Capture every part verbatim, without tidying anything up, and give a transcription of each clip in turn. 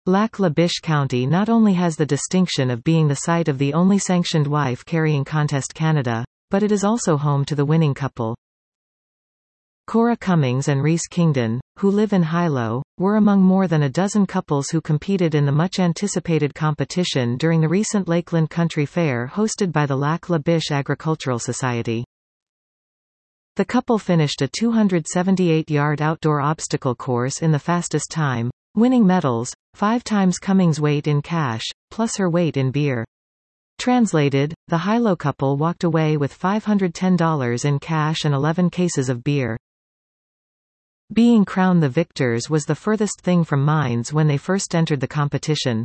Lac La Biche County not only has the distinction of being the site of the only sanctioned wife carrying contest Canada, but it is also home to the winning couple. Cora Cummings and Reese Kingdon, who live in Hilo, were among more than a dozen couples who competed in the much-anticipated competition during the recent Lakeland Country Fair hosted by the Lac La Biche Agricultural Society. The couple finished a two hundred seventy-eight yard outdoor obstacle course in the fastest time, winning medals, five times Cummings' weight in cash, plus her weight in beer. Translated, the Hilo couple walked away with five hundred ten dollars in cash and eleven cases of beer. Being crowned the victors was the furthest thing from minds when they first entered the competition.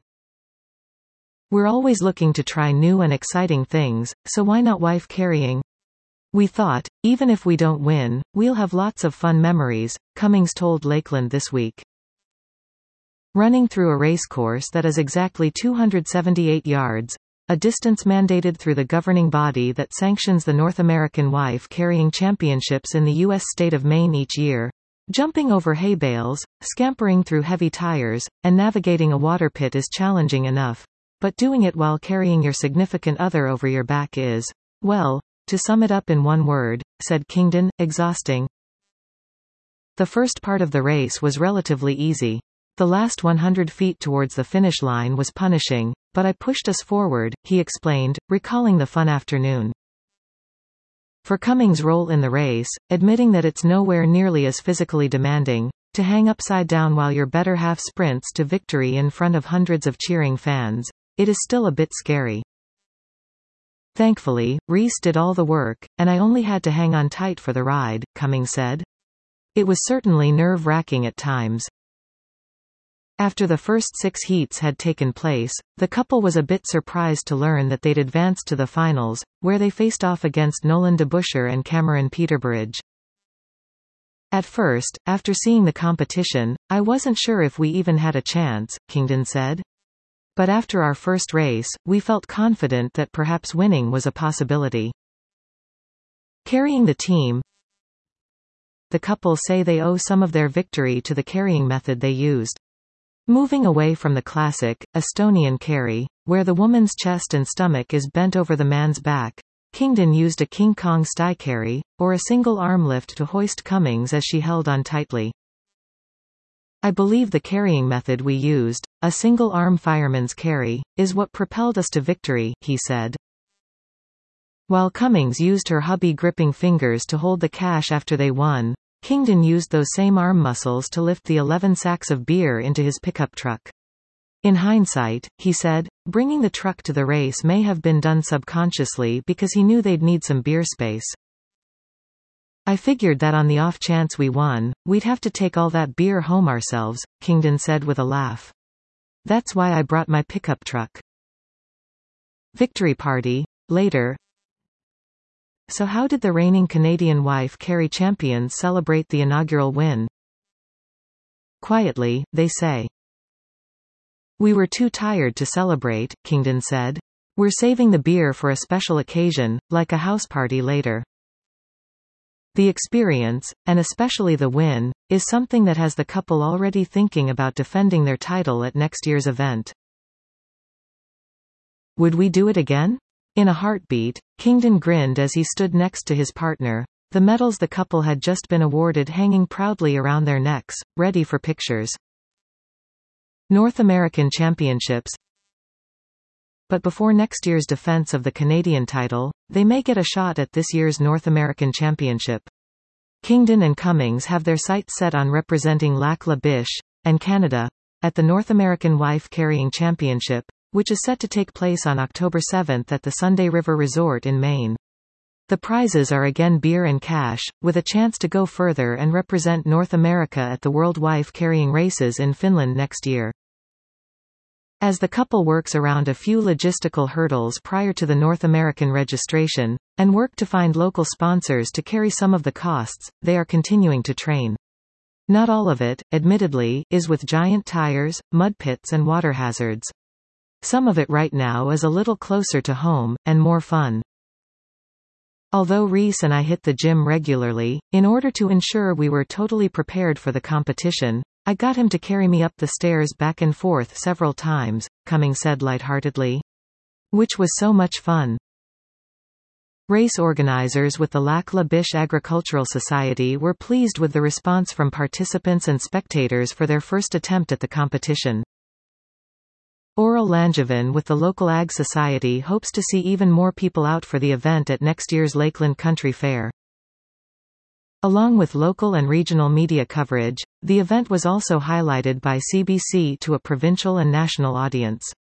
We're always looking to try new and exciting things, so why not wife carrying? We thought, even if we don't win, we'll have lots of fun memories, Cummings told Lakeland this week. Running through a racecourse that is exactly two hundred seventy-eight yards, a distance mandated through the governing body that sanctions the North American Wife Carrying Championships in the U S state of Maine each year, jumping over hay bales, scampering through heavy tires, and navigating a water pit is challenging enough. But doing it while carrying your significant other over your back is, well, to sum it up in one word, said Kingdon, exhausting. The first part of the race was relatively easy. The last one hundred feet towards the finish line was punishing, but I pushed us forward, he explained, recalling the fun afternoon. For Cummings' role in the race, admitting that it's nowhere nearly as physically demanding, to hang upside down while your better half sprints to victory in front of hundreds of cheering fans, it is still a bit scary. Thankfully, Reese did all the work, and I only had to hang on tight for the ride, Cummings said. It was certainly nerve-wracking at times. After the first six heats had taken place, the couple was a bit surprised to learn that they'd advanced to the finals, where they faced off against Nolan DeBuscher and Cameron Peterbridge. At first, after seeing the competition, I wasn't sure if we even had a chance, Kingdon said. But after our first race, we felt confident that perhaps winning was a possibility. Carrying the team. The couple say they owe some of their victory to the carrying method they used. Moving away from the classic, Estonian carry, where the woman's chest and stomach is bent over the man's back, Kingdon used a King Kong sty carry, or a single arm lift to hoist Cummings as she held on tightly. I believe the carrying method we used, a single arm fireman's carry, is what propelled us to victory, he said. While Cummings used her hubby gripping fingers to hold the cash after they won, Kingdon used those same arm muscles to lift the eleven sacks of beer into his pickup truck. In hindsight, he said, bringing the truck to the race may have been done subconsciously because he knew they'd need some beer space. I figured that on the off chance we won, we'd have to take all that beer home ourselves, Kingdon said with a laugh. That's why I brought my pickup truck. Victory party, later. So how did the reigning Canadian Wife Carry champions celebrate the inaugural win? Quietly, they say. We were too tired to celebrate, Kingdon said. We're saving the beer for a special occasion, like a house party later. The experience, and especially the win, is something that has the couple already thinking about defending their title at next year's event. Would we do it again? In a heartbeat, Kingdon grinned as he stood next to his partner, the medals the couple had just been awarded hanging proudly around their necks, ready for pictures. North American Championships. But before next year's defense of the Canadian title, they may get a shot at this year's North American Championship. Kingdon and Cummings have their sights set on representing Lac La Biche, and Canada, at the North American Wife Carrying Championship, which is set to take place on October seventh at the Sunday River Resort in Maine. The prizes are again beer and cash, with a chance to go further and represent North America at the World Wife Carrying Races in Finland next year. As the couple works around a few logistical hurdles prior to the North American registration, and work to find local sponsors to carry some of the costs, they are continuing to train. Not all of it, admittedly, is with giant tires, mud pits and water hazards. Some of it right now is a little closer to home, and more fun. Although Reese and I hit the gym regularly, in order to ensure we were totally prepared for the competition, "I got him to carry me up the stairs back and forth several times," Cummings said lightheartedly. "Which was so much fun." Race organizers with the Lac La Biche Agricultural Society were pleased with the response from participants and spectators for their first attempt at the competition. Aurel Langevin with the local Ag Society hopes to see even more people out for the event at next year's Lakeland Country Fair. Along with local and regional media coverage, the event was also highlighted by C B C to a provincial and national audience.